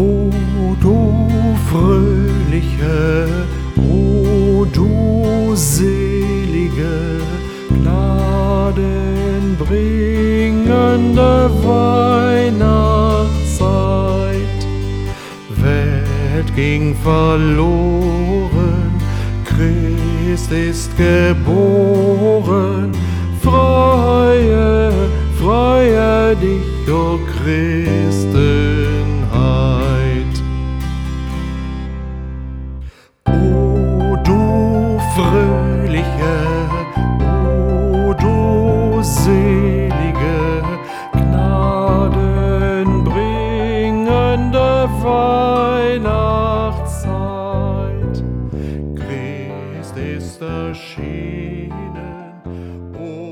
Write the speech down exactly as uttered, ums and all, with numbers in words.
O du fröhliche, o du selige, gnadenbringende Weihnachtszeit. Welt ging verloren, Christ ist geboren. Freue, freue dich, o Christenheit. O du fröhliche, o du selige, gnadenbringende Weihnachtszeit. Christ ist erschienen, o